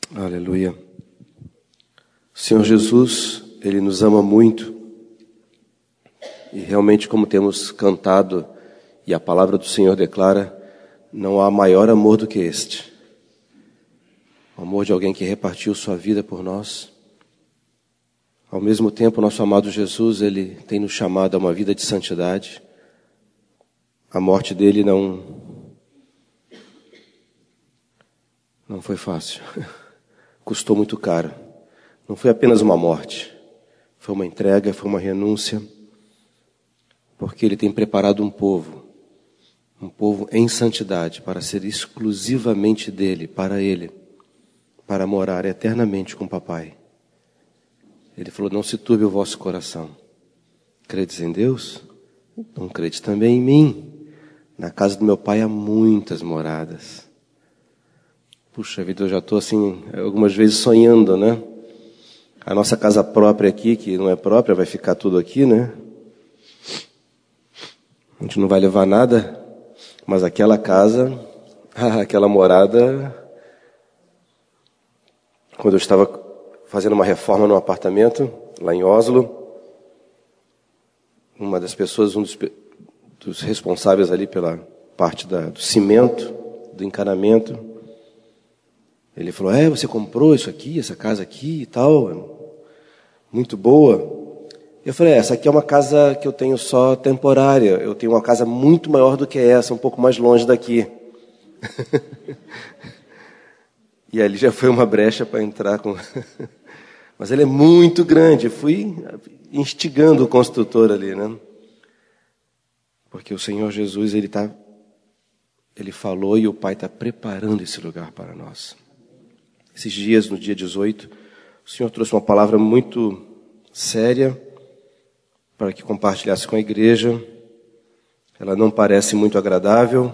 Aleluia. O Senhor Jesus, Ele nos ama muito. E realmente, como temos cantado, e a palavra do Senhor declara, não há maior amor do que este. O amor de alguém que repartiu sua vida por nós. Ao mesmo tempo, nosso amado Jesus, Ele tem nos chamado a uma vida de santidade. A morte dele não foi fácil. Custou muito caro. Não foi apenas uma morte. Foi uma entrega, foi uma renúncia. Porque Ele tem preparado um povo em santidade, para ser exclusivamente dEle, para Ele, para morar eternamente com o Papai. Ele falou, não se turbe o vosso coração. Credes em Deus? Então credes também em mim. Na casa do meu Pai há muitas moradas. Puxa vida, eu já estou assim, algumas vezes sonhando, né? A nossa casa própria aqui, que não é própria, vai ficar tudo aqui, né? A gente não vai levar nada, mas aquela casa, aquela morada, quando eu estava fazendo uma reforma num apartamento, lá em Oslo, uma das pessoas, um dos responsáveis ali pela parte do cimento, do encanamento, ele falou, você comprou isso aqui, essa casa aqui e tal, muito boa. Eu falei, essa aqui é uma casa que eu tenho só temporária, eu tenho uma casa muito maior do que essa, um pouco mais longe daqui. E ali já foi uma brecha para entrar com... Mas ele é muito grande, eu fui instigando o construtor ali, né? Porque o Senhor Jesus, Ele falou e o Pai está preparando esse lugar para nós. Esses dias, no dia 18, o Senhor trouxe uma palavra muito séria para que compartilhasse com a igreja. Ela não parece muito agradável,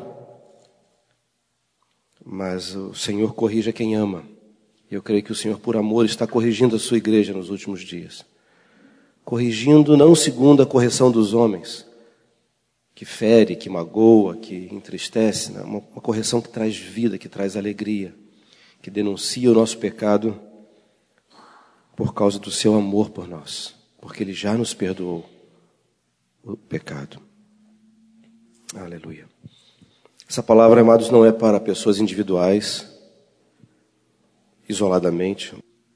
mas o Senhor corrige a quem ama. Eu creio que o Senhor, por amor, está corrigindo a sua igreja nos últimos dias. Corrigindo não segundo a correção dos homens, que fere, que magoa, que entristece, né? Uma correção que traz vida, que traz alegria, que denuncia o nosso pecado por causa do seu amor por nós, porque Ele já nos perdoou o pecado. Aleluia. Essa palavra, amados, não é para pessoas individuais, isoladamente.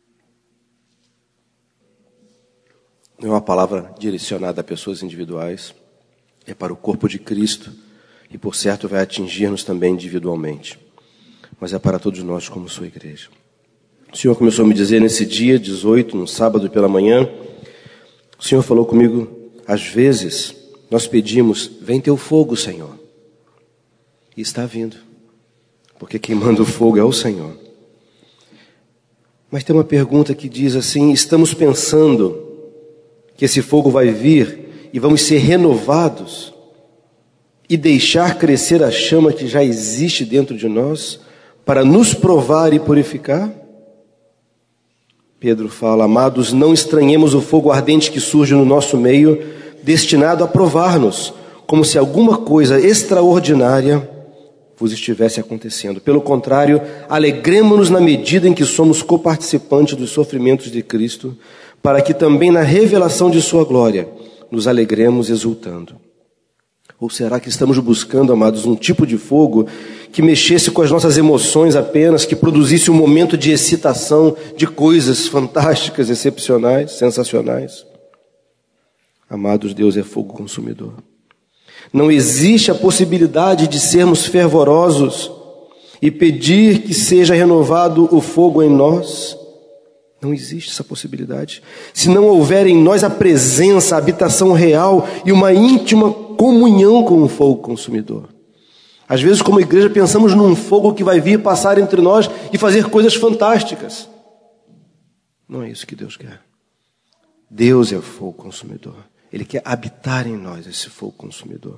Não é uma palavra direcionada a pessoas individuais. É para o corpo de Cristo e, por certo, vai atingir-nos também individualmente. Mas é para todos nós como sua igreja. O Senhor começou a me dizer nesse dia 18, no sábado pela manhã, o Senhor falou comigo, às vezes nós pedimos, vem teu fogo, Senhor. E está vindo, porque quem manda o fogo é o Senhor. Mas tem uma pergunta que diz assim, estamos pensando que esse fogo vai vir e vamos ser renovados e deixar crescer a chama que já existe dentro de nós para nos provar e purificar? Pedro fala, amados, não estranhemos o fogo ardente que surge no nosso meio, destinado a provar-nos, como se alguma coisa extraordinária vos estivesse acontecendo. Pelo contrário, alegremo-nos na medida em que somos coparticipantes dos sofrimentos de Cristo, para que também na revelação de sua glória nos alegremos exultando. Ou será que estamos buscando, amados, um tipo de fogo que mexesse com as nossas emoções apenas, que produzisse um momento de excitação, de coisas fantásticas, excepcionais, sensacionais? Amados, Deus é fogo consumidor. Não existe a possibilidade de sermos fervorosos e pedir que seja renovado o fogo em nós. Não existe essa possibilidade. Se não houver em nós a presença, a habitação real e uma íntima comunhão com o fogo consumidor. Às vezes, como igreja, pensamos num fogo que vai vir passar entre nós e fazer coisas fantásticas. Não é isso que Deus quer. Deus é o fogo consumidor. Ele quer habitar em nós esse fogo consumidor.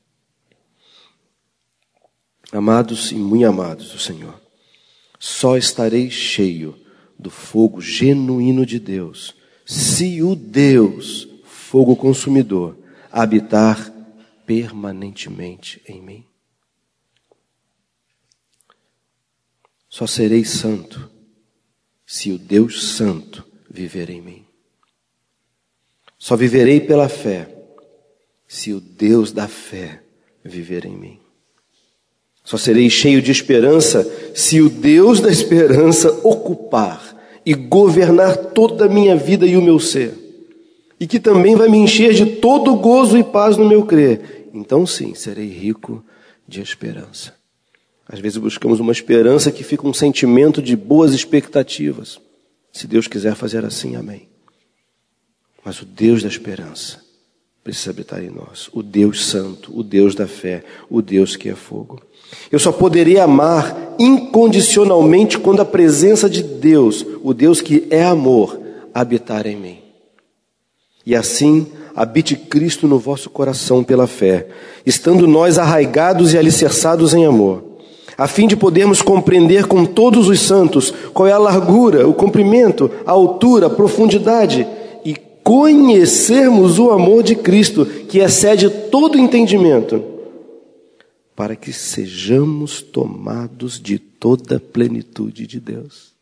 Amados e muito amados do Senhor, só estarei cheio do fogo genuíno de Deus, se o Deus, fogo consumidor, habitar permanentemente em mim. Só serei santo se o Deus Santo viver em mim. Só viverei pela fé, se o Deus da fé viver em mim. Só serei cheio de esperança, se o Deus da esperança ocupar e governar toda a minha vida e o meu ser. E que também vai me encher de todo gozo e paz no meu crer. Então sim, serei rico de esperança. Às vezes buscamos uma esperança que fica um sentimento de boas expectativas. Se Deus quiser fazer assim, amém. Mas o Deus da esperança precisa habitar em nós. O Deus santo, o Deus da fé, o Deus que é fogo. Eu só poderei amar incondicionalmente quando a presença de Deus, o Deus que é amor, habitar em mim. E assim, habite Cristo no vosso coração pela fé, estando nós arraigados e alicerçados em amor, a fim de podermos compreender com todos os santos qual é a largura, o comprimento, a altura, a profundidade, e conhecermos o amor de Cristo, que excede todo entendimento, para que sejamos tomados de toda a plenitude de Deus.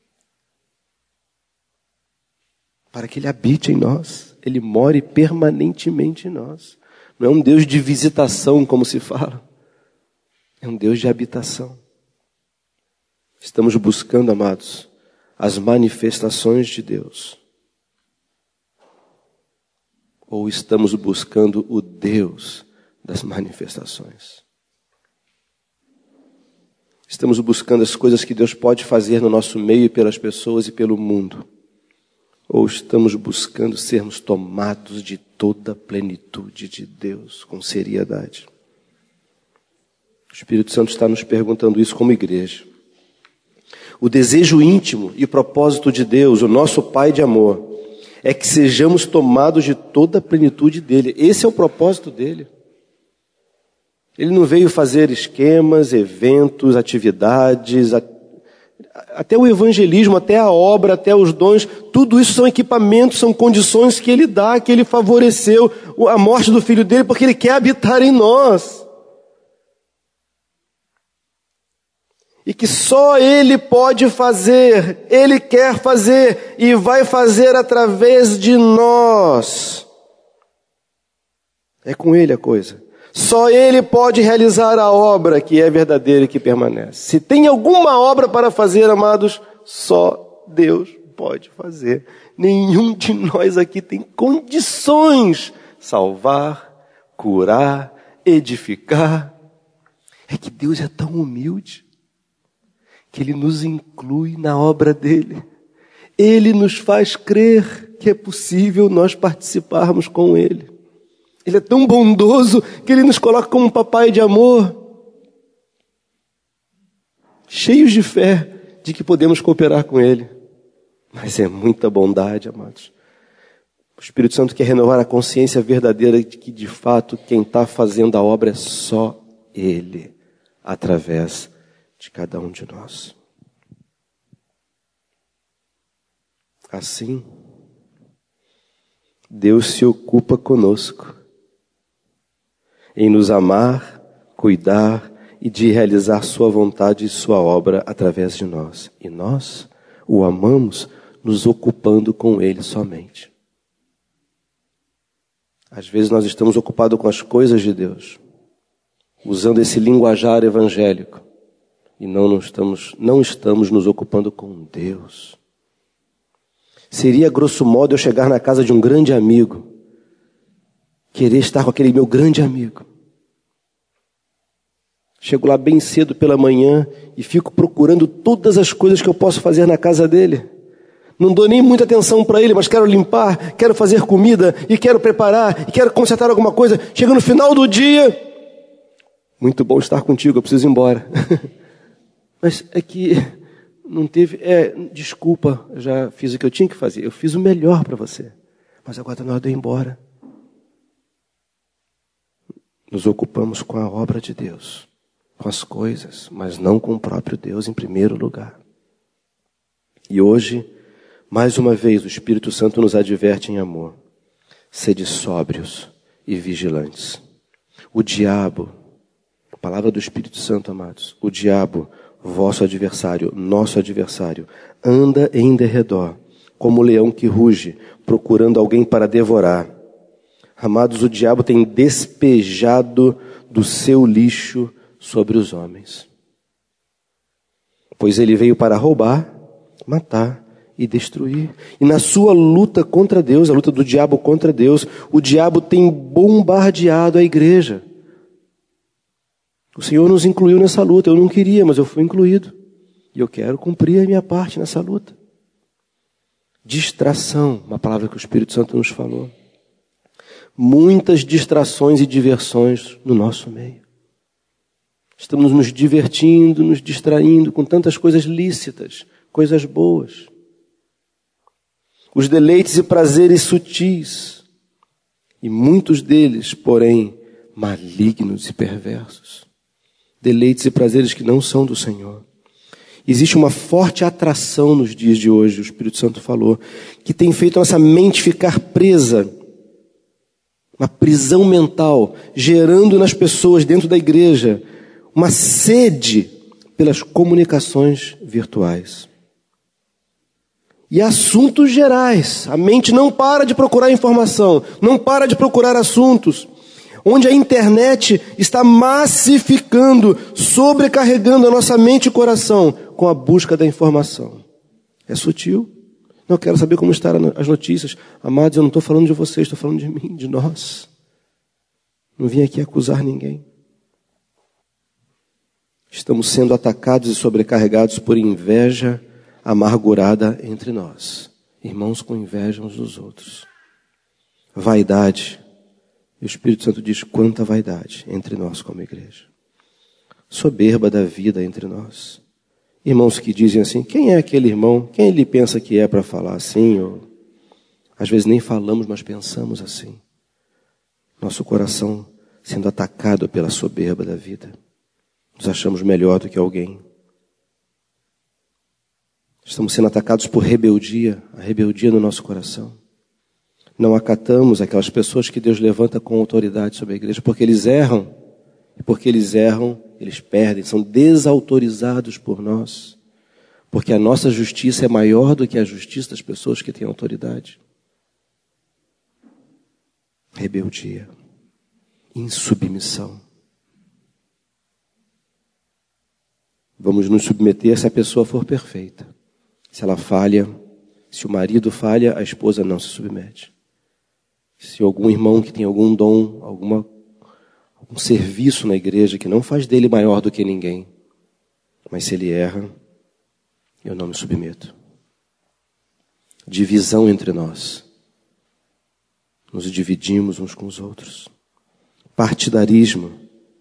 Para que Ele habite em nós, Ele more permanentemente em nós. Não é um Deus de visitação, como se fala. É um Deus de habitação. Estamos buscando, amados, as manifestações de Deus. Ou estamos buscando o Deus das manifestações? Estamos buscando as coisas que Deus pode fazer no nosso meio e pelas pessoas e pelo mundo? Ou estamos buscando sermos tomados de toda a plenitude de Deus, com seriedade? O Espírito Santo está nos perguntando isso como igreja. O desejo íntimo e propósito de Deus, o nosso Pai de amor, é que sejamos tomados de toda a plenitude dele. Esse é o propósito dele. Ele não veio fazer esquemas, eventos, atividades, até o evangelismo, até a obra, até os dons, tudo isso são equipamentos, são condições que Ele dá, que Ele favoreceu, a morte do Filho dele, porque Ele quer habitar em nós. E que só Ele pode fazer, Ele quer fazer e vai fazer através de nós. É com Ele a coisa. Só Ele pode realizar a obra que é verdadeira e que permanece. Se tem alguma obra para fazer, amados, só Deus pode fazer. Nenhum de nós aqui tem condições. Salvar, curar, edificar. É que Deus é tão humilde que Ele nos inclui na obra dEle. Ele nos faz crer que é possível nós participarmos com Ele. Ele é tão bondoso que Ele nos coloca como um papai de amor, cheios de fé de que podemos cooperar com Ele. Mas é muita bondade, amados. O Espírito Santo quer renovar a consciência verdadeira de que, de fato, quem está fazendo a obra é só Ele, através de cada um de nós. Assim, Deus se ocupa conosco em nos amar, cuidar e de realizar sua vontade e sua obra através de nós. E nós o amamos nos ocupando com Ele somente. Às vezes nós estamos ocupados com as coisas de Deus, usando esse linguajar evangélico, e não estamos nos ocupando com Deus. Seria, grosso modo, eu chegar na casa de um grande amigo, querer estar com aquele meu grande amigo. Chego lá bem cedo pela manhã e fico procurando todas as coisas que eu posso fazer na casa dele. Não dou nem muita atenção para ele, mas quero limpar, quero fazer comida, e quero preparar, e quero consertar alguma coisa. Chega no final do dia, muito bom estar contigo, eu preciso ir embora. Mas é que não teve... desculpa, eu já fiz o que eu tinha que fazer. Eu fiz o melhor para você. Mas agora está na hora de eu ir embora. Nos ocupamos com a obra de Deus, com as coisas, mas não com o próprio Deus em primeiro lugar. E hoje, mais uma vez, o Espírito Santo nos adverte em amor. Sede sóbrios e vigilantes. O diabo, a palavra do Espírito Santo, amados, o diabo vosso adversário, nosso adversário, anda em derredor, como o leão que ruge, procurando alguém para devorar. Amados, o diabo tem despejado do seu lixo sobre os homens. Pois ele veio para roubar, matar e destruir. E na sua luta contra Deus, a luta do diabo contra Deus, o diabo tem bombardeado a igreja. O Senhor nos incluiu nessa luta. Eu não queria, mas eu fui incluído. E eu quero cumprir a minha parte nessa luta. Distração, uma palavra que o Espírito Santo nos falou. Muitas distrações e diversões no nosso meio. Estamos nos divertindo, nos distraindo com tantas coisas lícitas, coisas boas. Os deleites e prazeres sutis. E muitos deles, porém, malignos e perversos. Deleites e prazeres que não são do Senhor. Existe uma forte atração nos dias de hoje, o Espírito Santo falou, que tem feito a nossa mente ficar presa. Uma prisão mental, gerando nas pessoas dentro da igreja uma sede pelas comunicações virtuais. E assuntos gerais. A mente não para de procurar informação, não para de procurar assuntos. Onde a internet está massificando, sobrecarregando a nossa mente e coração com a busca da informação. É sutil. Não quero saber como estão as notícias. Amados, eu não estou falando de vocês, estou falando de mim, de nós. Não vim aqui acusar ninguém. Estamos sendo atacados e sobrecarregados por inveja amargurada entre nós. Irmãos com inveja uns dos outros. Vaidade. E o Espírito Santo diz quanta vaidade entre nós como igreja. Soberba da vida entre nós. Irmãos que dizem assim, quem é aquele irmão? Quem ele pensa que é para falar assim? Ou, às vezes nem falamos, mas pensamos assim. Nosso coração sendo atacado pela soberba da vida. Nos achamos melhor do que alguém. Estamos sendo atacados por rebeldia, a rebeldia no nosso coração. Não acatamos aquelas pessoas que Deus levanta com autoridade sobre a igreja, porque eles erram. E porque eles erram, eles perdem, são desautorizados por nós. Porque a nossa justiça é maior do que a justiça das pessoas que têm autoridade. Rebeldia. Insubmissão. Vamos nos submeter se a pessoa for perfeita. Se ela falha, se o marido falha, a esposa não se submete. Se algum irmão que tem algum dom, algum serviço na igreja que não faz dele maior do que ninguém, mas se ele erra, eu não me submeto. Divisão entre nós. Nos dividimos uns com os outros. Partidarismo.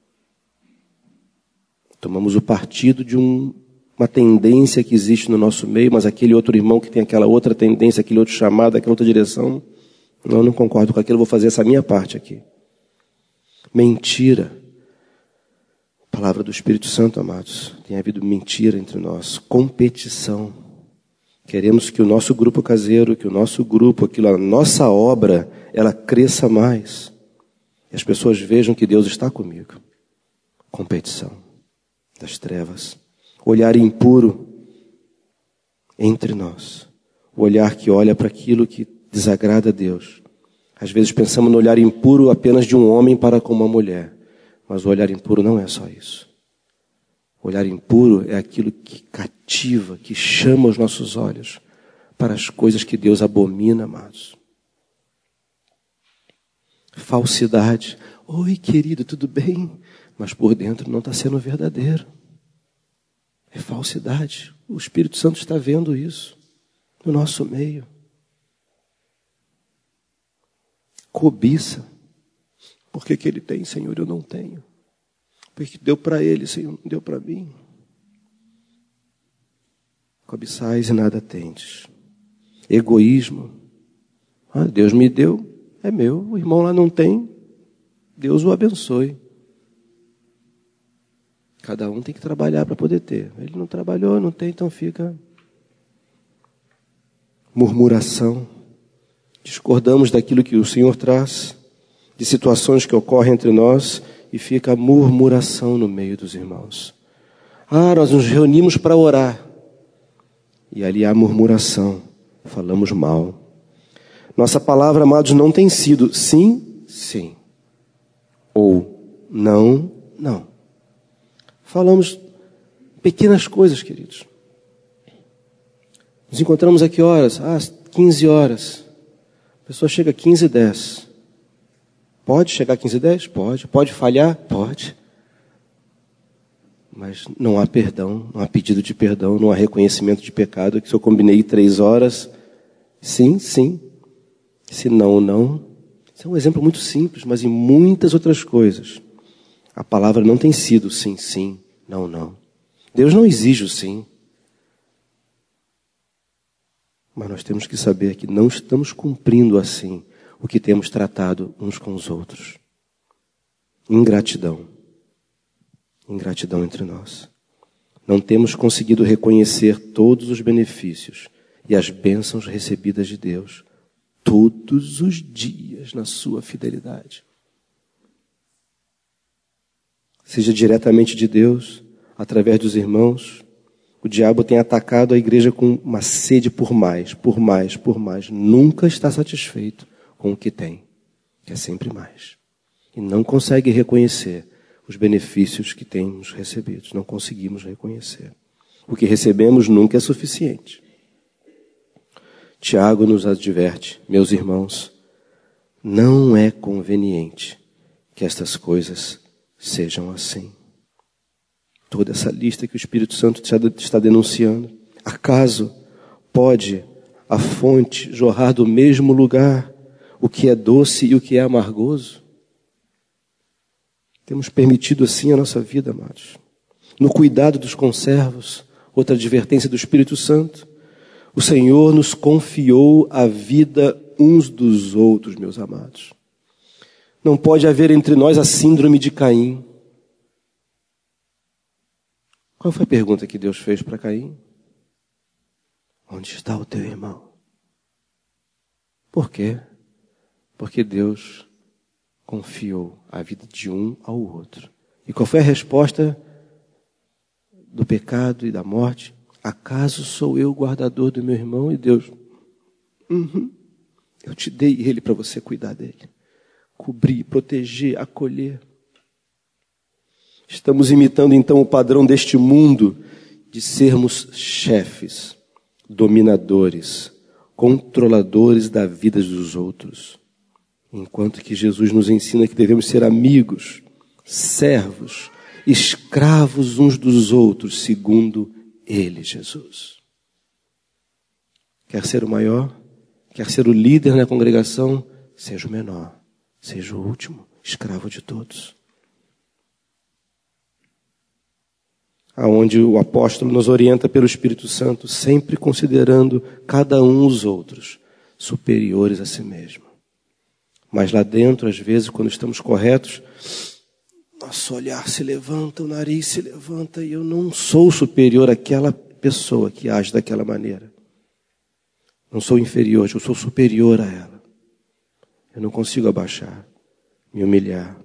Tomamos o partido de uma tendência que existe no nosso meio, mas aquele outro irmão que tem aquela outra tendência, aquele outro chamado, aquela outra direção, eu não concordo com aquilo, eu vou fazer essa minha parte aqui. Mentira. Palavra do Espírito Santo, amados. Tem havido mentira entre nós. Competição. Queremos que o nosso grupo caseiro, que o nosso grupo, a nossa obra, ela cresça mais. E as pessoas vejam que Deus está comigo. Competição das trevas. Olhar impuro entre nós. O olhar que olha para aquilo que desagrada a Deus. Às vezes pensamos no olhar impuro apenas de um homem para com uma mulher. Mas o olhar impuro não é só isso. O olhar impuro é aquilo que cativa, que chama os nossos olhos para as coisas que Deus abomina, amados. Falsidade. Oi, querido, tudo bem? Mas por dentro não está sendo verdadeiro. É falsidade. O Espírito Santo está vendo isso no nosso meio. Cobiça. Por que ele tem, Senhor, eu não tenho? Porque deu para ele, Senhor, não deu para mim. Cobiçais e nada tendes. Egoísmo. Deus me deu, é meu. O irmão lá não tem, Deus o abençoe. Cada um tem que trabalhar para poder ter. Ele não trabalhou, não tem, então fica. Murmuração. Discordamos daquilo que o Senhor traz, de situações que ocorrem entre nós, e fica a murmuração no meio dos irmãos. Nós nos reunimos para orar. E ali há murmuração, falamos mal. Nossa palavra, amados, não tem sido sim, sim. Ou não, não. Falamos pequenas coisas, queridos. Nos encontramos a que horas? 15 horas. A pessoa chega 15h10. Pode chegar 15h10? Pode. Pode falhar? Pode. Mas não há perdão, não há pedido de perdão, não há reconhecimento de pecado. Que se eu combinei 3 horas, sim, sim. Se não, não. Isso é um exemplo muito simples, mas em muitas outras coisas, a palavra não tem sido sim, sim, não, não. Deus não exige o sim. Mas nós temos que saber que não estamos cumprindo assim o que temos tratado uns com os outros. Ingratidão. Ingratidão entre nós. Não temos conseguido reconhecer todos os benefícios e as bênçãos recebidas de Deus todos os dias na sua fidelidade. Seja diretamente de Deus, através dos irmãos, o diabo tem atacado a igreja com uma sede por mais, por mais, por mais. Nunca está satisfeito com o que tem, que é sempre mais. E não consegue reconhecer os benefícios que temos recebido. Não conseguimos reconhecer. O que recebemos nunca é suficiente. Tiago nos adverte, meus irmãos, não é conveniente que estas coisas sejam assim. Toda essa lista que o Espírito Santo está denunciando. Acaso pode a fonte jorrar do mesmo lugar o que é doce e o que é amargoso? Temos permitido assim a nossa vida, amados. No cuidado dos conservos, outra advertência do Espírito Santo. O Senhor nos confiou a vida uns dos outros, meus amados. Não pode haver entre nós a síndrome de Caim. Qual foi a pergunta que Deus fez para Caim? Onde está o teu irmão? Por quê? Porque Deus confiou a vida de um ao outro. E qual foi a resposta do pecado e da morte? Acaso sou eu o guardador do meu irmão? E Deus, eu te dei ele para você cuidar dele. Cobrir, proteger, acolher. Estamos imitando então o padrão deste mundo de sermos chefes, dominadores, controladores da vida dos outros. Enquanto que Jesus nos ensina que devemos ser amigos, servos, escravos uns dos outros, segundo Ele, Jesus. Quer ser o maior? Quer ser o líder na congregação? Seja o menor, seja o último, escravo de todos. Aonde o apóstolo nos orienta pelo Espírito Santo, sempre considerando cada um os outros superiores a si mesmo. Mas lá dentro, às vezes, quando estamos corretos, nosso olhar se levanta, o nariz se levanta e eu não sou superior àquela pessoa que age daquela maneira. Não sou inferior, eu sou superior a ela. Eu não consigo abaixar, me humilhar,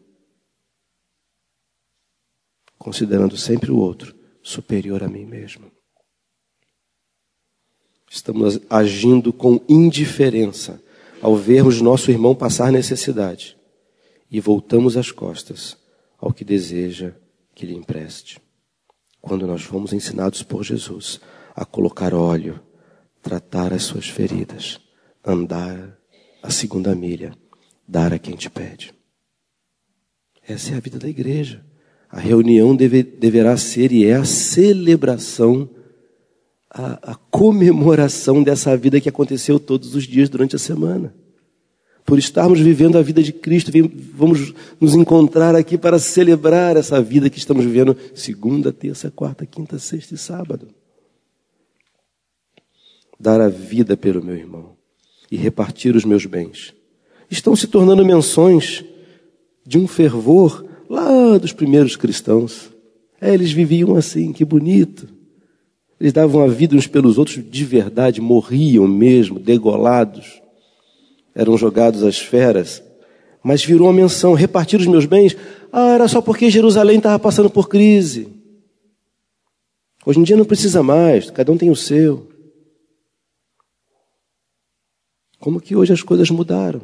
considerando sempre o outro superior a mim mesmo. Estamos agindo com indiferença ao vermos nosso irmão passar necessidade e voltamos as costas ao que deseja que lhe empreste. Quando nós fomos ensinados por Jesus a colocar óleo, tratar as suas feridas, andar a segunda milha, dar a quem te pede. Essa é a vida da igreja. A reunião deverá ser e é a celebração, a comemoração dessa vida que aconteceu todos os dias durante a semana. Por estarmos vivendo a vida de Cristo, vamos nos encontrar aqui para celebrar essa vida que estamos vivendo segunda, terça, quarta, quinta, sexta e sábado. Dar a vida pelo meu irmão e repartir os meus bens. Estão se tornando menções de um fervor lá dos primeiros cristãos. Eles viviam assim, que bonito. Eles davam a vida uns pelos outros de verdade, morriam mesmo, degolados. Eram jogados às feras. Mas virou uma menção, repartir os meus bens. Era só porque Jerusalém estava passando por crise. Hoje em dia não precisa mais, cada um tem o seu. Como que hoje as coisas mudaram?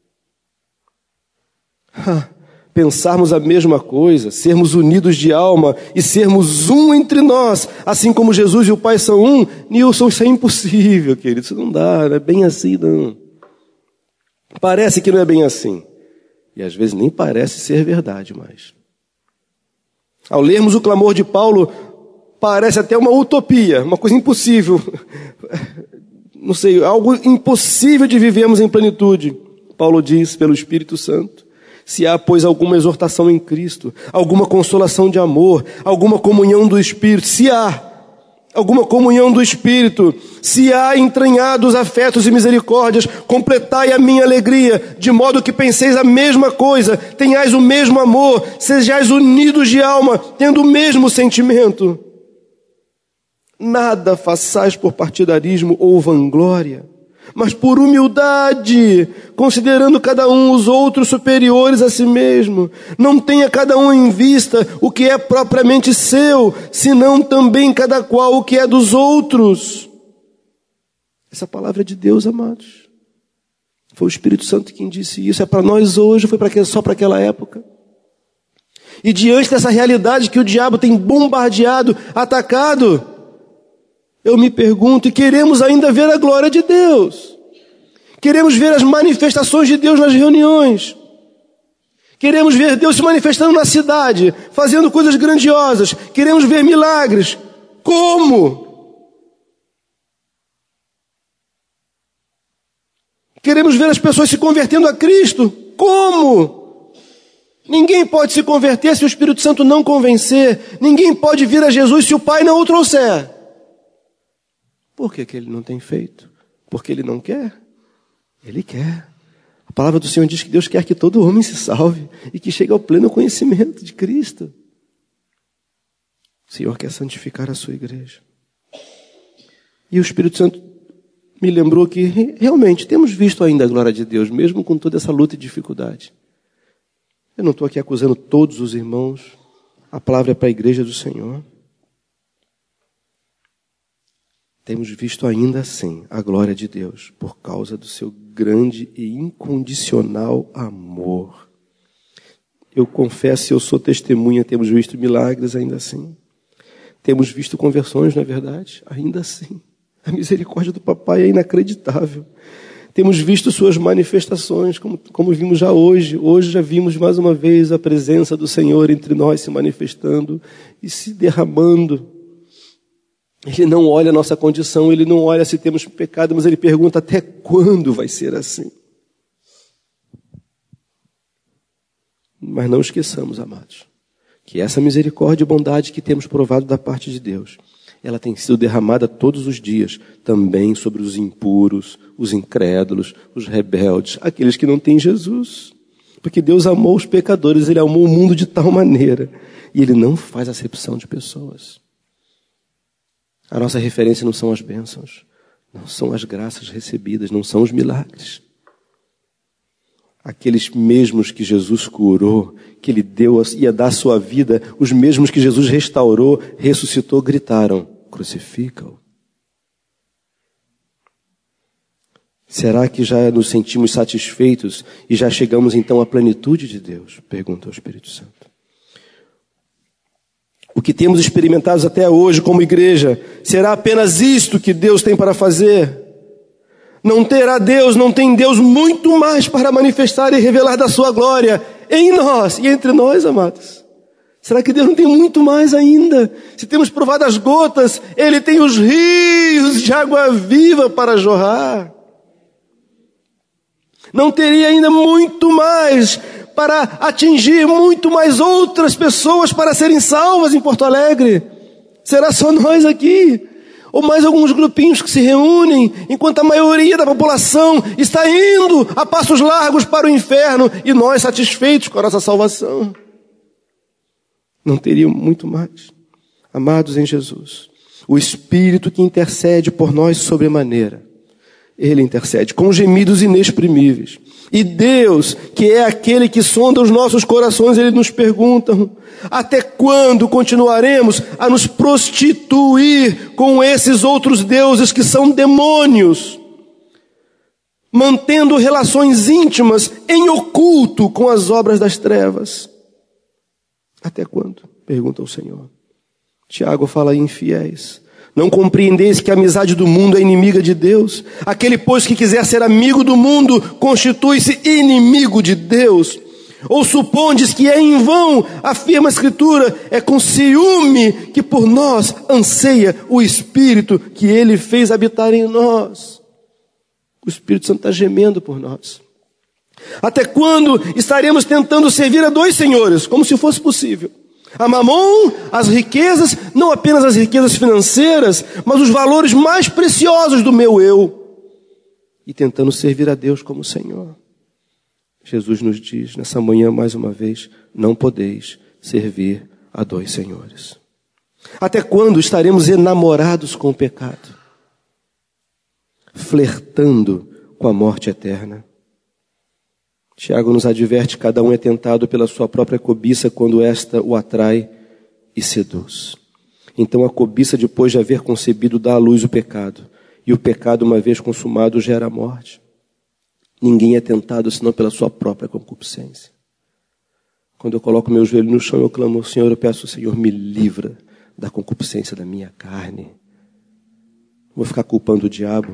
Pensarmos a mesma coisa, sermos unidos de alma e sermos um entre nós, assim como Jesus e o Pai são um, Nilson, isso é impossível, querido, isso não dá, não é bem assim não. Parece que não é bem assim. E às vezes nem parece ser verdade mais. Ao lermos o clamor de Paulo, parece até uma utopia, uma coisa impossível. Não sei, algo impossível de vivermos em plenitude. Paulo diz, pelo Espírito Santo, se há, pois, alguma exortação em Cristo, alguma consolação de amor, alguma comunhão do Espírito, se há alguma comunhão do Espírito, se há entranhados afetos e misericórdias, completai a minha alegria, de modo que penseis a mesma coisa, tenhais o mesmo amor, sejais unidos de alma, tendo o mesmo sentimento. Nada façais por partidarismo ou vanglória, mas por humildade, considerando cada um os outros superiores a si mesmo. Não tenha cada um em vista o que é propriamente seu, senão também cada qual o que é dos outros. Essa palavra é de Deus, amados. Foi o Espírito Santo quem disse isso. É para nós hoje, foi só para aquela época. E diante dessa realidade que o diabo tem bombardeado, atacado, eu me pergunto, e queremos ainda ver a glória de Deus. Queremos ver as manifestações de Deus nas reuniões. Queremos ver Deus se manifestando na cidade, fazendo coisas grandiosas. Queremos ver milagres. Como? Queremos ver as pessoas se convertendo a Cristo. Como? Ninguém pode se converter se o Espírito Santo não convencer. Ninguém pode vir a Jesus se o Pai não o trouxer. Por que ele não tem feito? Porque ele não quer? Ele quer. A palavra do Senhor diz que Deus quer que todo homem se salve e que chegue ao pleno conhecimento de Cristo. O Senhor quer santificar a sua igreja. E o Espírito Santo me lembrou que realmente temos visto ainda a glória de Deus, mesmo com toda essa luta e dificuldade. Eu não estou aqui acusando todos os irmãos. A palavra é para a igreja do Senhor. Temos visto ainda assim a glória de Deus por causa do seu grande e incondicional amor. Eu confesso, eu sou testemunha, temos visto milagres ainda assim. Temos visto conversões, não é verdade? Ainda assim. A misericórdia do papai é inacreditável. Temos visto suas manifestações, como vimos já hoje. Hoje já vimos mais uma vez a presença do Senhor entre nós se manifestando e se derramando. Ele não olha a nossa condição, ele não olha se temos pecado, mas ele pergunta até quando vai ser assim. Mas não esqueçamos, amados, que essa misericórdia e bondade que temos provado da parte de Deus, ela tem sido derramada todos os dias, também sobre os impuros, os incrédulos, os rebeldes, aqueles que não têm Jesus. Porque Deus amou os pecadores, ele amou o mundo de tal maneira, e ele não faz acepção de pessoas. A nossa referência não são as bênçãos, não são as graças recebidas, não são os milagres. Aqueles mesmos que Jesus curou, que ele ia dar a sua vida, os mesmos que Jesus restaurou, ressuscitou, gritaram, crucifica-o. Será que já nos sentimos satisfeitos e já chegamos então à plenitude de Deus? Pergunta ao Espírito Santo. O que temos experimentado até hoje como igreja, será apenas isto que Deus tem para fazer? Não tem Deus muito mais para manifestar e revelar da sua glória em nós e entre nós, amados? Será que Deus não tem muito mais ainda? Se temos provado as gotas, Ele tem os rios de água viva para jorrar. Não teria ainda muito mais para atingir muito mais outras pessoas para serem salvas em Porto Alegre? Será só nós aqui? Ou mais alguns grupinhos que se reúnem, enquanto a maioria da população está indo a passos largos para o inferno e nós satisfeitos com a nossa salvação? Não teria muito mais. Amados em Jesus, o Espírito que intercede por nós sobremaneira, Ele intercede com gemidos inexprimíveis. E Deus, que é aquele que sonda os nossos corações, Ele nos pergunta: até quando continuaremos a nos prostituir com esses outros deuses que são demônios, mantendo relações íntimas em oculto com as obras das trevas? Até quando? Pergunta o Senhor. Tiago fala: infiéis. Não compreendeis que a amizade do mundo é inimiga de Deus? Aquele, pois, que quiser ser amigo do mundo, constitui-se inimigo de Deus. Ou supondes que é em vão, afirma a Escritura, é com ciúme que por nós anseia o Espírito que Ele fez habitar em nós. O Espírito Santo está gemendo por nós. Até quando estaremos tentando servir a dois senhores, como se fosse possível? A Mamon, as riquezas, não apenas as riquezas financeiras, mas os valores mais preciosos do meu eu. E tentando servir a Deus como Senhor. Jesus nos diz nessa manhã mais uma vez: não podeis servir a dois senhores. Até quando estaremos enamorados com o pecado? Flertando com a morte eterna. Tiago nos adverte: cada um é tentado pela sua própria cobiça quando esta o atrai e seduz. Então a cobiça, depois de haver concebido, dá à luz o pecado. E o pecado, uma vez consumado, gera a morte. Ninguém é tentado senão pela sua própria concupiscência. Quando eu coloco meu joelho no chão, eu clamo ao Senhor, eu peço: Senhor, me livra da concupiscência da minha carne. Vou ficar culpando o diabo.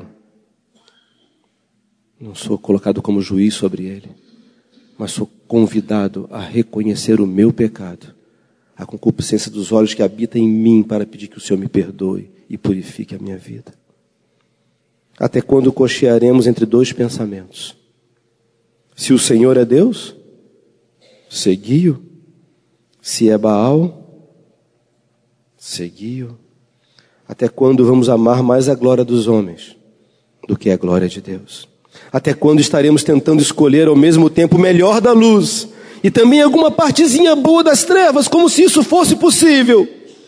Não sou colocado como juiz sobre ele, mas sou convidado a reconhecer o meu pecado, a concupiscência dos olhos que habita em mim, para pedir que o Senhor me perdoe e purifique a minha vida. Até quando cochearemos entre dois pensamentos? Se o Senhor é Deus, segui-o. Se é Baal, segui-o. Até quando vamos amar mais a glória dos homens do que a glória de Deus? Até quando estaremos tentando escolher ao mesmo tempo o melhor da luz e também alguma partezinha boa das trevas, como se isso fosse possível?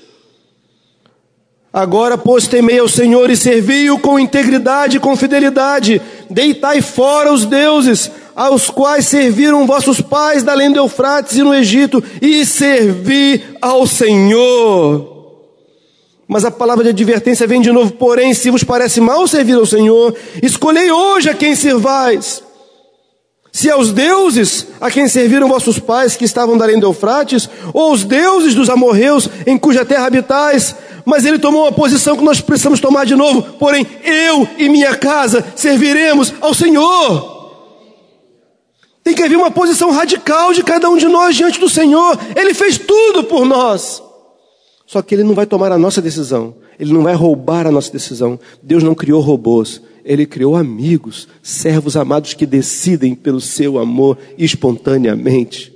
Agora, pois, temei ao Senhor e servi-o com integridade e com fidelidade. Deitai fora os deuses, aos quais serviram vossos pais da além do Eufrates e no Egito, e servi ao Senhor. Mas a palavra de advertência vem de novo: porém, se vos parece mal servir ao Senhor, escolhei hoje a quem servais. Se aos deuses a quem serviram vossos pais que estavam da além do Eufrates, ou aos deuses dos amorreus em cuja terra habitais. Mas ele tomou uma posição que nós precisamos tomar de novo: porém, eu e minha casa serviremos ao Senhor. Tem que haver uma posição radical de cada um de nós diante do Senhor. Ele fez tudo por nós. Só que Ele não vai tomar a nossa decisão. Ele não vai roubar a nossa decisão. Deus não criou robôs. Ele criou amigos, servos amados que decidem pelo seu amor espontaneamente.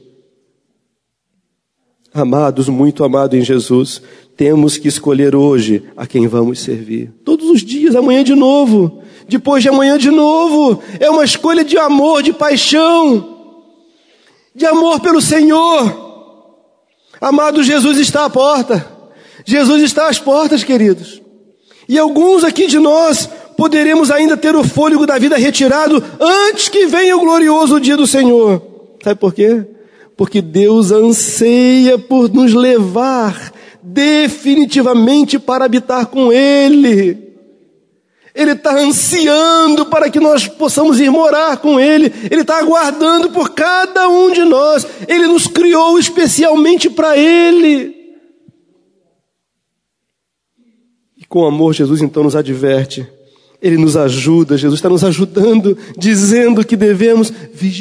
Amados, muito amados em Jesus, temos que escolher hoje a quem vamos servir. Todos os dias, amanhã de novo, depois de amanhã de novo. É uma escolha de amor, de paixão, de amor pelo Senhor. Amado, Jesus está à porta. Jesus está às portas, queridos. E alguns aqui de nós poderemos ainda ter o fôlego da vida retirado antes que venha o glorioso dia do Senhor. Sabe por quê? Porque Deus anseia por nos levar definitivamente para habitar com Ele. Ele está ansiando para que nós possamos ir morar com Ele. Ele está aguardando por cada um de nós. Ele nos criou especialmente para Ele. E com amor, Jesus então nos adverte. Ele nos ajuda, Jesus está nos ajudando, dizendo que devemos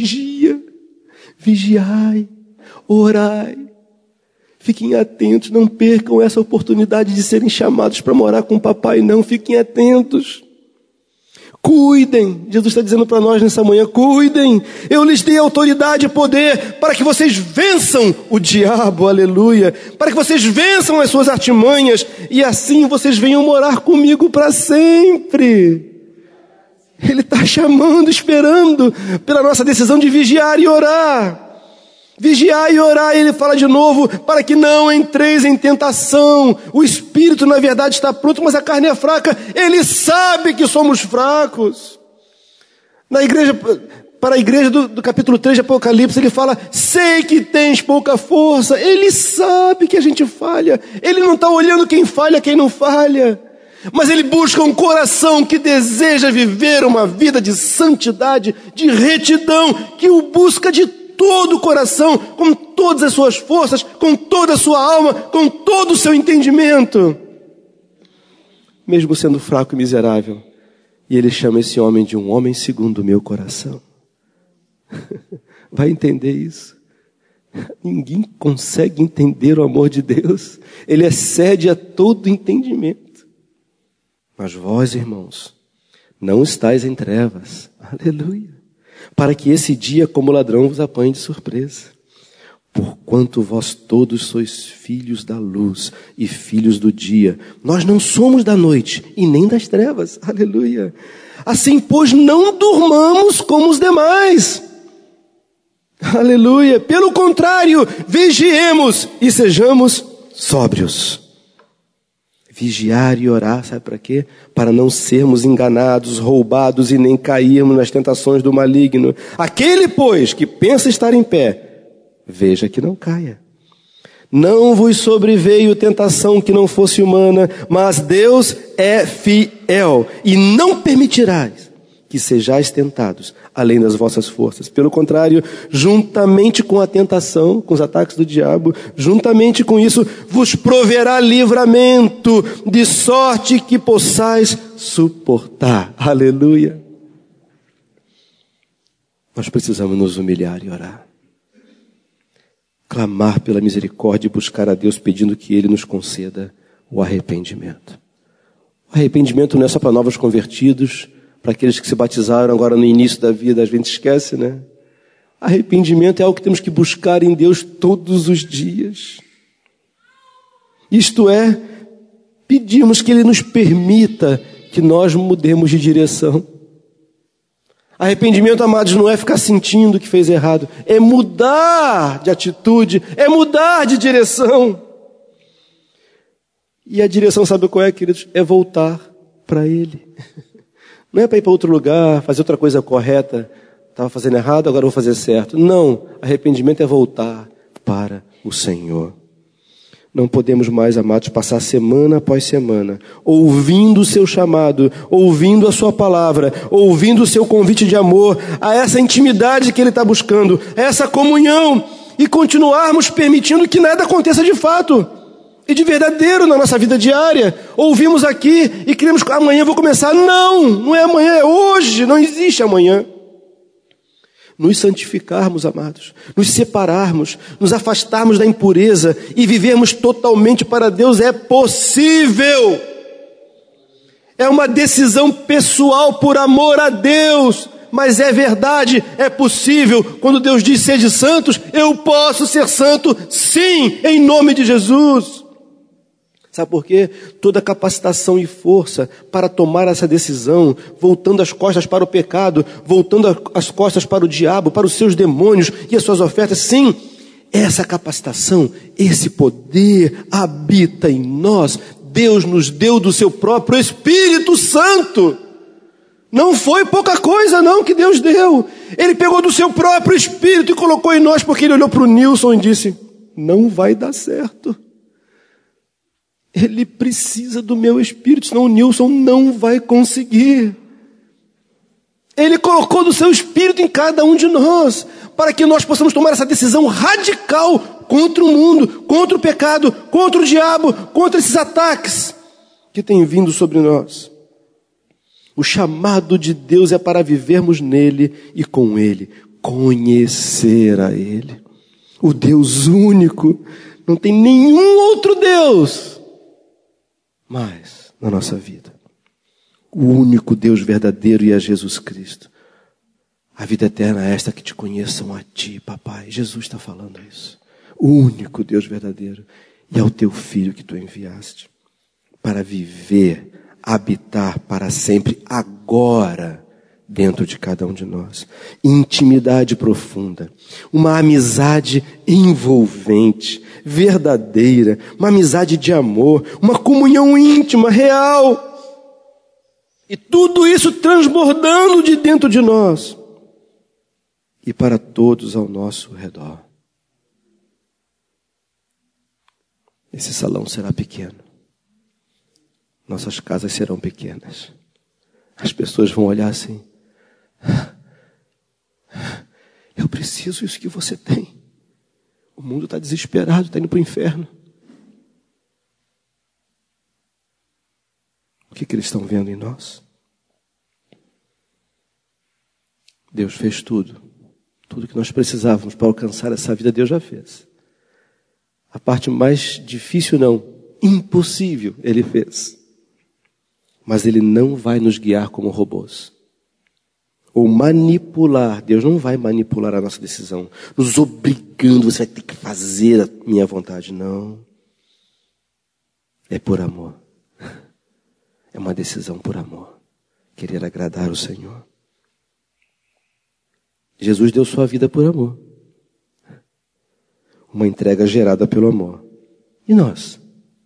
vigiai, orai. Fiquem atentos, não percam essa oportunidade de serem chamados para morar com o papai, não. Fiquem atentos. Cuidem, Jesus está dizendo para nós nessa manhã: cuidem, eu lhes dei autoridade e poder para que vocês vençam o diabo, aleluia, para que vocês vençam as suas artimanhas, e assim vocês venham morar comigo para sempre. Ele está chamando, esperando pela nossa decisão de vigiar e orar. Vigiar e orar, ele fala de novo: para que não entreis em tentação. O espírito na verdade está pronto, mas a carne é fraca. Ele sabe que somos fracos. Para a igreja do capítulo 3 de Apocalipse, ele fala: sei que tens pouca força. Ele sabe que a gente falha. Ele não está olhando quem falha, quem não falha. Mas ele busca um coração que deseja viver uma vida de santidade, de retidão, que o busca de todo o coração, com todas as suas forças, com toda a sua alma, com todo o seu entendimento. Mesmo sendo fraco e miserável. E ele chama esse homem de um homem segundo o meu coração. Vai entender isso? Ninguém consegue entender o amor de Deus. Ele excede a todo entendimento. Mas vós, irmãos, não estáis em trevas. Aleluia. Para que esse dia como ladrão vos apanhe de surpresa. Porquanto vós todos sois filhos da luz e filhos do dia. Nós não somos da noite e nem das trevas. Aleluia. Assim, pois, não durmamos como os demais. Aleluia. Pelo contrário, vigiemos e sejamos sóbrios. Vigiar e orar, sabe para quê? Para não sermos enganados, roubados e nem cairmos nas tentações do maligno. Aquele, pois, que pensa estar em pé, veja que não caia. Não vos sobreveio tentação que não fosse humana, mas Deus é fiel e não permitirás que sejais tentados, além das vossas forças. Pelo contrário, juntamente com a tentação, com os ataques do diabo, juntamente com isso, vos proverá livramento, de sorte que possais suportar. Aleluia. Nós precisamos nos humilhar e orar. Clamar pela misericórdia e buscar a Deus pedindo que Ele nos conceda o arrependimento. O arrependimento não é só para novos convertidos, para aqueles que se batizaram agora no início da vida, a gente esquece, né? Arrependimento é algo que temos que buscar em Deus todos os dias. Isto é, pedimos que Ele nos permita que nós mudemos de direção. Arrependimento, amados, não é ficar sentindo que fez errado, é mudar de atitude, é mudar de direção. E a direção, sabe qual é, queridos? É voltar para Ele. Não é para ir para outro lugar, fazer outra coisa correta. Estava fazendo errado, agora vou fazer certo. Não, arrependimento é voltar para o Senhor. Não podemos mais, amados, passar semana após semana, ouvindo o seu chamado, ouvindo a sua palavra, ouvindo o seu convite de amor, a essa intimidade que Ele está buscando, a essa comunhão, e continuarmos permitindo que nada aconteça de fato e de verdadeiro na nossa vida diária. Ouvimos aqui e queremos que amanhã eu vou começar. Não é amanhã, é hoje, não existe amanhã. Nos santificarmos, amados, nos separarmos, nos afastarmos da impureza e vivermos totalmente para Deus é possível. É uma decisão pessoal por amor a Deus, mas é verdade, é possível. Quando Deus diz sede santos, eu posso ser santo, sim, em nome de Jesus. Sabe por quê? Toda capacitação e força para tomar essa decisão, voltando as costas para o pecado, voltando as costas para o diabo, para os seus demônios e as suas ofertas, sim, essa capacitação, esse poder habita em nós. Deus nos deu do seu próprio Espírito Santo. Não foi pouca coisa não que Deus deu. Ele pegou do seu próprio Espírito e colocou em nós, porque Ele olhou para o Nilson e disse, não vai dar certo. Ele precisa do meu Espírito, senão o Nilson não vai conseguir. Ele colocou do seu Espírito em cada um de nós, para que nós possamos tomar essa decisão radical contra o mundo, contra o pecado, contra o diabo, contra esses ataques que têm vindo sobre nós. O chamado de Deus é para vivermos nele e com Ele, conhecer a Ele. O Deus único, não tem nenhum outro Deus mais na nossa vida. O único Deus verdadeiro e é Jesus Cristo. A vida eterna é esta, que te conheçam a ti, papai. Jesus está falando isso. O único Deus verdadeiro e ao teu Filho que tu enviaste para viver, habitar para sempre, agora, dentro de cada um de nós. Intimidade profunda, uma amizade envolvente, verdadeira, uma amizade de amor, uma comunhão íntima, real. E tudo isso transbordando de dentro de nós e para todos ao nosso redor. Esse salão será pequeno. Nossas casas serão pequenas. As pessoas vão olhar assim: eu preciso isso que você tem. O mundo está desesperado, está indo para o inferno. O que eles estão vendo em nós? Deus fez tudo. Tudo que nós precisávamos para alcançar essa vida, Deus já fez. A parte mais difícil não, impossível, Ele fez. Mas Ele não vai nos guiar como robôs. Ou manipular. Deus não vai manipular a nossa decisão, nos obrigando, você vai ter que fazer a minha vontade. Não. É por amor. É uma decisão por amor. Querer agradar o Senhor. Jesus deu sua vida por amor. Uma entrega gerada pelo amor. E nós?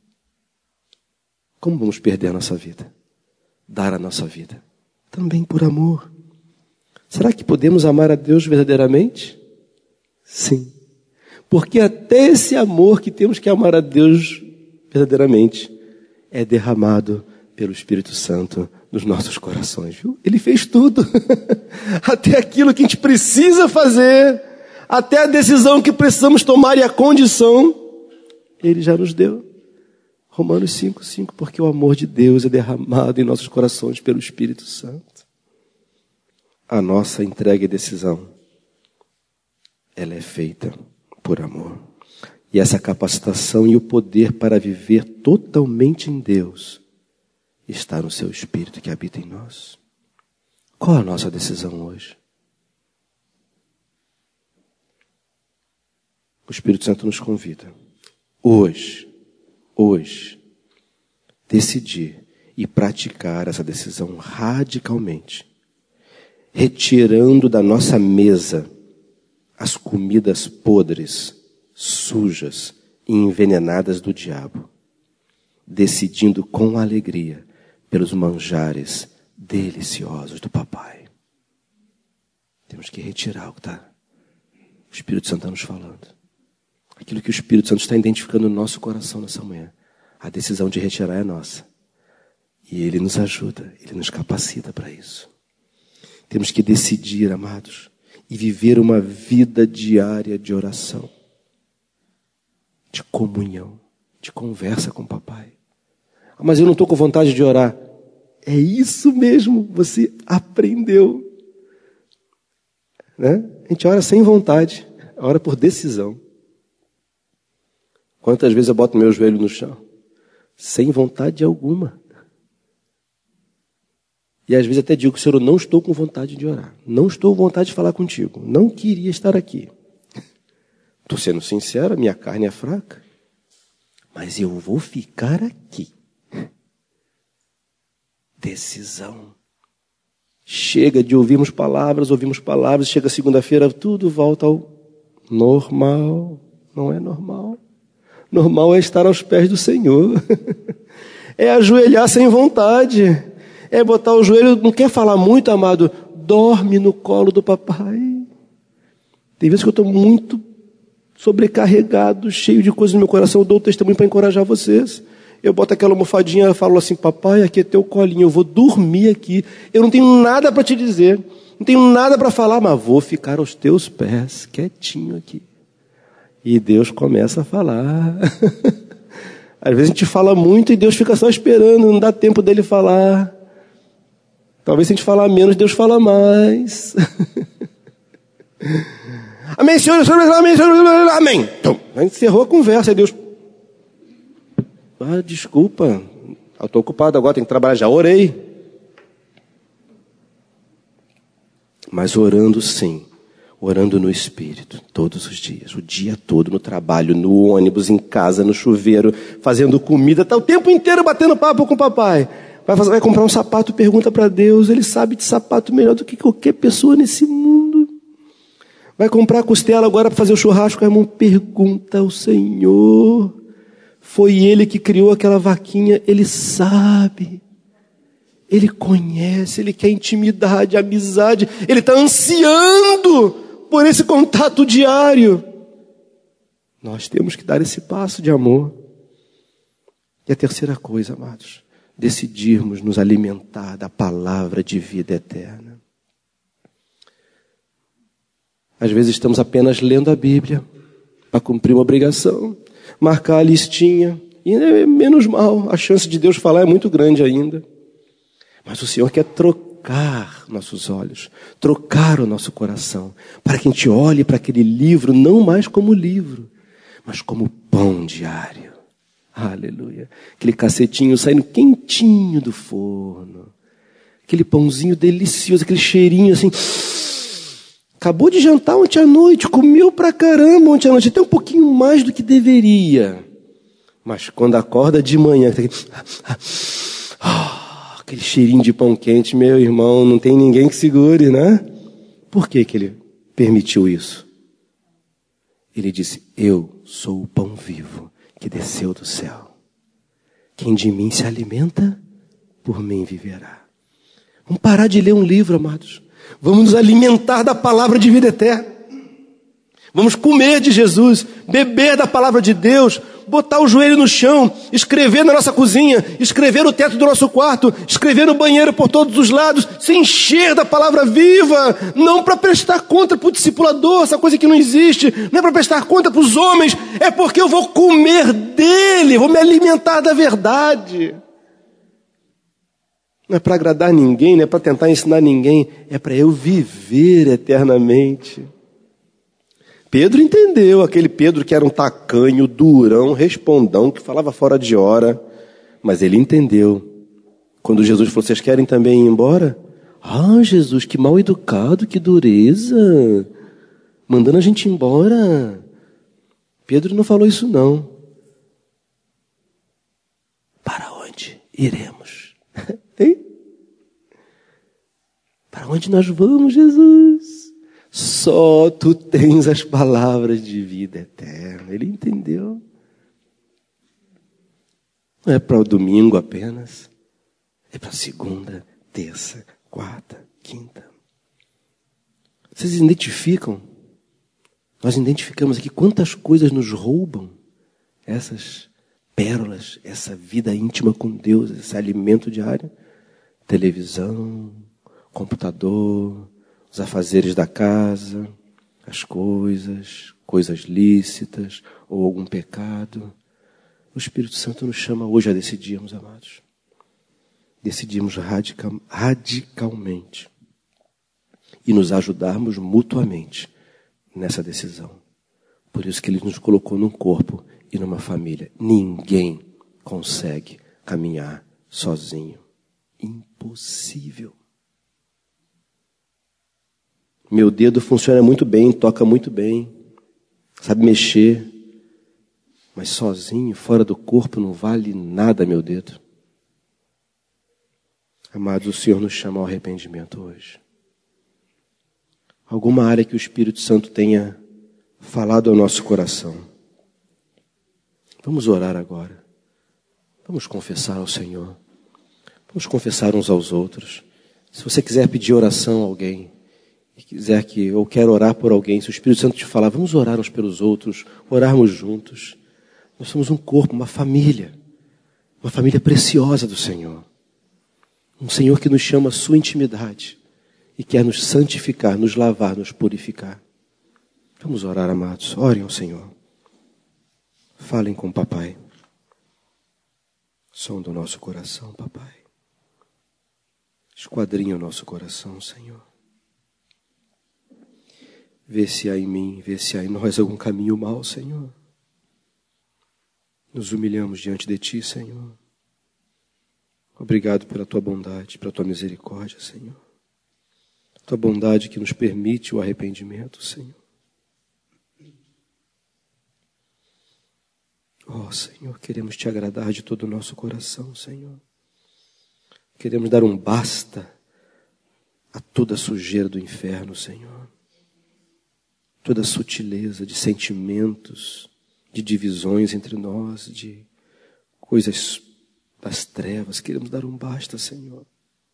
Como vamos perder a nossa vida? Dar a nossa vida? Também por amor. Será que podemos amar a Deus verdadeiramente? Sim. Porque até esse amor que temos que amar a Deus verdadeiramente é derramado pelo Espírito Santo nos nossos corações, viu? Ele fez tudo. Até aquilo que a gente precisa fazer, até a decisão que precisamos tomar e a condição, Ele já nos deu. Romanos 5:5, porque o amor de Deus é derramado em nossos corações pelo Espírito Santo. A nossa entrega e decisão, ela é feita por amor. E essa capacitação e o poder para viver totalmente em Deus está no seu Espírito que habita em nós. Qual a nossa decisão hoje? O Espírito Santo nos convida. Hoje, decidir e praticar essa decisão radicalmente, retirando da nossa mesa as comidas podres, sujas e envenenadas do diabo, decidindo com alegria pelos manjares deliciosos do papai. Temos que retirar o que o Espírito Santo está nos falando. Aquilo que o Espírito Santo está identificando no nosso coração nessa manhã. A decisão de retirar é nossa. E Ele nos ajuda, Ele nos capacita para isso. Temos que decidir, amados, e viver uma vida diária de oração, de comunhão, de conversa com o papai. Ah, mas eu não estou com vontade de orar. É isso mesmo, você aprendeu. Né? A gente ora sem vontade, ora por decisão. Quantas vezes eu boto meu joelho no chão? Sem vontade alguma. E às vezes até digo, Senhor, eu não estou com vontade de orar. Não estou com vontade de falar contigo. Não queria estar aqui. Estou sendo sincero, minha carne é fraca. Mas eu vou ficar aqui. Decisão. Chega de ouvirmos palavras, chega segunda-feira, tudo volta ao normal. Não é normal. Normal é estar aos pés do Senhor. É ajoelhar sem vontade. É botar o joelho, não quer falar muito, amado, dorme no colo do papai. Tem vezes que eu estou muito sobrecarregado, cheio de coisas no meu coração, eu dou o testemunho para encorajar vocês. Eu boto aquela almofadinha e falo assim, papai, aqui é teu colinho, eu vou dormir aqui. Eu não tenho nada para te dizer, não tenho nada para falar, mas vou ficar aos teus pés, quietinho aqui. E Deus começa a falar. Às vezes a gente fala muito e Deus fica só esperando, não dá tempo dele falar. Talvez se a gente falar menos, Deus fala mais. Amém, Senhor, amém, Senhor, amém. Então, a gente encerrou a conversa, e Deus... Ah, desculpa, eu estou ocupado agora, tenho que trabalhar, já orei. Mas orando sim, orando no Espírito, todos os dias, o dia todo, no trabalho, no ônibus, em casa, no chuveiro, fazendo comida, está o tempo inteiro batendo papo com o papai. Vai comprar um sapato, pergunta para Deus, Ele sabe de sapato melhor do que qualquer pessoa nesse mundo. Vai comprar costela agora para fazer o churrasco, irmão, pergunta ao Senhor. Foi Ele que criou aquela vaquinha, Ele sabe. Ele conhece, ele quer intimidade, amizade. Ele está ansiando por esse contato diário. Nós temos que dar esse passo de amor. E a terceira coisa, amados, decidirmos nos alimentar da palavra de vida eterna. Às vezes estamos apenas lendo a Bíblia para cumprir uma obrigação, marcar a listinha, e é menos mal, a chance de Deus falar é muito grande ainda. Mas o Senhor quer trocar nossos olhos, trocar o nosso coração, para que a gente olhe para aquele livro não mais como livro, mas como pão diário. Aleluia. Aquele cacetinho saindo quentinho do forno. Aquele pãozinho delicioso, aquele cheirinho assim. Acabou de jantar ontem à noite, comeu pra caramba ontem à noite, até um pouquinho mais do que deveria. Mas quando acorda de manhã, aquele cheirinho de pão quente, meu irmão, não tem ninguém que segure, né? Por que ele permitiu isso? Ele disse, eu sou o pão vivo que desceu do céu. Quem de mim se alimenta, por mim viverá. Vamos parar de ler um livro, amados. Vamos nos alimentar da palavra de vida eterna. Vamos comer de Jesus, beber da palavra de Deus, botar o joelho no chão, escrever na nossa cozinha, escrever no teto do nosso quarto, escrever no banheiro por todos os lados, se encher da palavra viva, não para prestar conta para o discipulador, essa coisa que não existe, não é para prestar conta para os homens, é porque eu vou comer dele, vou me alimentar da verdade. Não é para agradar ninguém, não é para tentar ensinar ninguém, é para eu viver eternamente. Pedro entendeu, aquele Pedro que era um tacanho, durão, respondão, que falava fora de hora. Mas ele entendeu. Quando Jesus falou, vocês querem também ir embora? Ah, Jesus, que mal educado, que dureza. Mandando a gente embora. Pedro não falou isso não. Para onde iremos? Hein? Para onde nós vamos, Jesus? Só tu tens as palavras de vida eterna. Ele entendeu. Não é para o domingo apenas. É para segunda, terça, quarta, quinta. Vocês identificam? Nós identificamos aqui quantas coisas nos roubam essas pérolas, essa vida íntima com Deus, esse alimento diário. Televisão, computador, os afazeres da casa, as coisas lícitas ou algum pecado. O Espírito Santo nos chama hoje a decidirmos, amados. Decidirmos radicalmente e nos ajudarmos mutuamente nessa decisão. Por isso que Ele nos colocou num corpo e numa família. Ninguém consegue caminhar sozinho. Impossível. Meu dedo funciona muito bem, toca muito bem, sabe mexer, mas sozinho, fora do corpo, não vale nada meu dedo. Amados, o Senhor nos chama ao arrependimento hoje. Alguma área que o Espírito Santo tenha falado ao nosso coração. Vamos orar agora. Vamos confessar ao Senhor. Vamos confessar uns aos outros. Se você quiser pedir oração a alguém, e quiser que eu quero orar por alguém, se o Espírito Santo te falar, vamos orar uns pelos outros, orarmos juntos. Nós somos um corpo, uma família preciosa do Senhor. Um Senhor que nos chama à sua intimidade e quer nos santificar, nos lavar, nos purificar. Vamos orar, amados. Orem ao Senhor. Falem com o Papai. Som do nosso coração, Papai. Esquadrinha o nosso coração, Senhor. Vê se há em mim, vê se há em nós algum caminho mau, Senhor. Nos humilhamos diante de Ti, Senhor. Obrigado pela Tua bondade, pela Tua misericórdia, Senhor. Tua bondade que nos permite o arrependimento, Senhor. Oh, Senhor, queremos Te agradar de todo o nosso coração, Senhor. Queremos dar um basta a toda a sujeira do inferno, Senhor. Toda a sutileza de sentimentos, de divisões entre nós, de coisas das trevas. Queremos dar um basta, Senhor.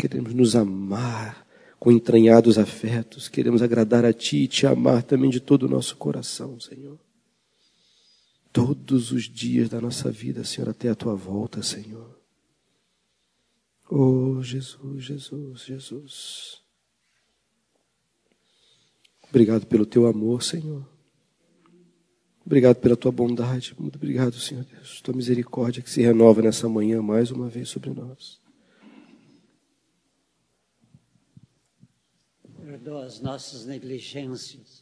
queremos nos amar com entranhados afetos, queremos agradar a Ti e Te amar também de todo o nosso coração, Senhor. Todos os dias da nossa vida, Senhor, até a Tua volta, Senhor. Oh, Jesus, Jesus, Jesus. Obrigado pelo Teu amor, Senhor. Obrigado pela Tua bondade. Muito obrigado, Senhor Deus. Tua misericórdia que se renova nessa manhã mais uma vez sobre nós. Perdoa as nossas negligências.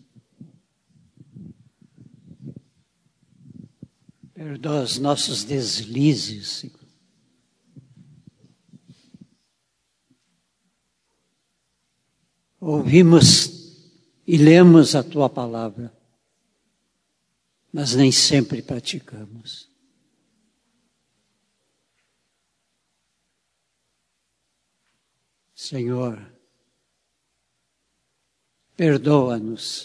Perdoa os nossos deslizes, Senhor. Ouvimos e lemos a Tua palavra, mas nem sempre praticamos. Senhor, perdoa-nos.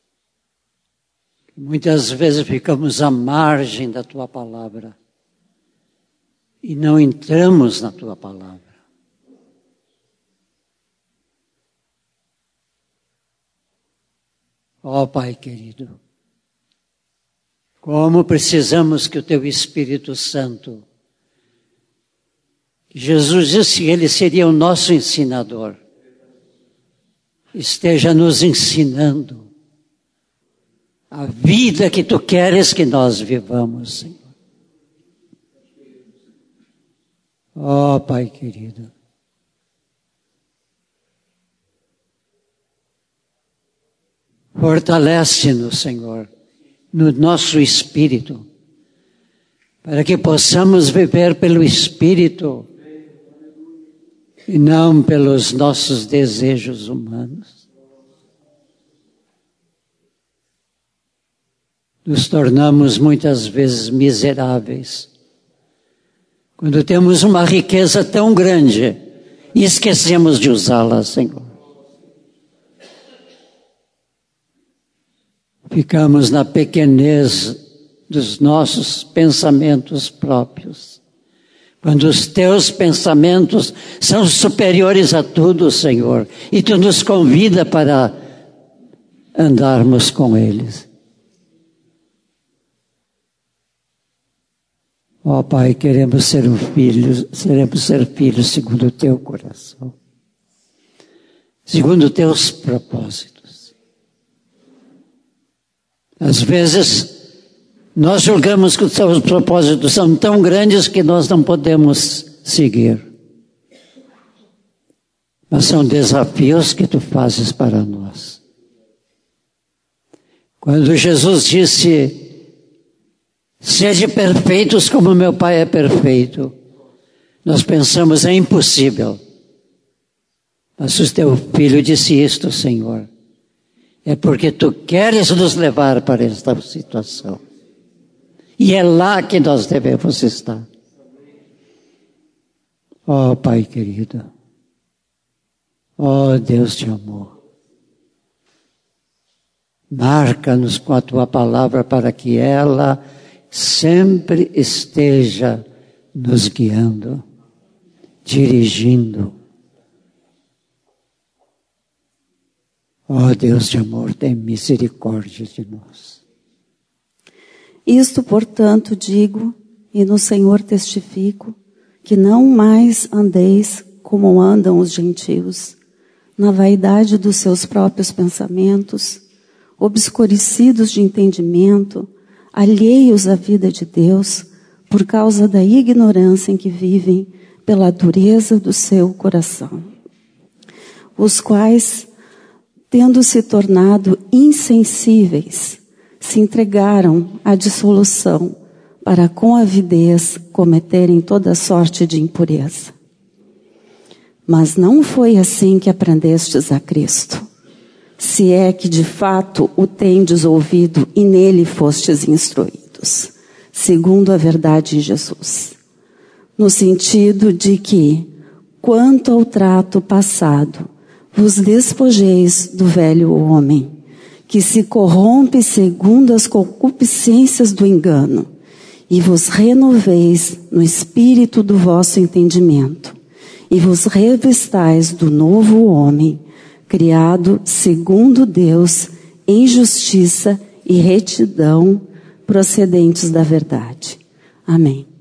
Muitas vezes ficamos à margem da Tua palavra e não entramos na Tua palavra. Ó Pai querido, como precisamos que o Teu Espírito Santo, Jesus disse que Ele seria o nosso ensinador, esteja nos ensinando a vida que Tu queres que nós vivamos, Senhor. Ó Pai querido, fortalece-nos, Senhor, no nosso espírito, para que possamos viver pelo Espírito e não pelos nossos desejos humanos. Nos tornamos muitas vezes miseráveis quando temos uma riqueza tão grande e esquecemos de usá-la, Senhor. Ficamos na pequenez dos nossos pensamentos próprios, quando os Teus pensamentos são superiores a tudo, Senhor, e Tu nos convida para andarmos com eles. Ó Pai, queremos ser filhos segundo o Teu coração, segundo os Teus propósitos. Às vezes, nós julgamos que os Teus propósitos são tão grandes que nós não podemos seguir. Mas são desafios que Tu fazes para nós. Quando Jesus disse, sede perfeitos como meu Pai é perfeito, nós pensamos, é impossível. Mas o Teu Filho disse isto, Senhor. É porque Tu queres nos levar para esta situação. E é lá que nós devemos estar. Ó Pai querido. Ó Deus de amor. Marca-nos com a Tua palavra para que ela sempre esteja nos guiando, dirigindo. Ó Deus de amor, tem misericórdia de nós. Isto, portanto, digo, e no Senhor testifico, que não mais andeis como andam os gentios, na vaidade dos seus próprios pensamentos, obscurecidos de entendimento, alheios à vida de Deus, por causa da ignorância em que vivem, pela dureza do seu coração. Os quais, tendo se tornado insensíveis, se entregaram à dissolução, para com avidez cometerem toda sorte de impureza. Mas não foi assim que aprendestes a Cristo, se é que de fato o tendes ouvido e nele fostes instruídos, segundo a verdade em Jesus. No sentido de que, quanto ao trato passado, vos despojeis do velho homem, que se corrompe segundo as concupiscências do engano, e vos renoveis no espírito do vosso entendimento, e vos revistais do novo homem, criado segundo Deus, em justiça e retidão, procedentes da verdade. Amém.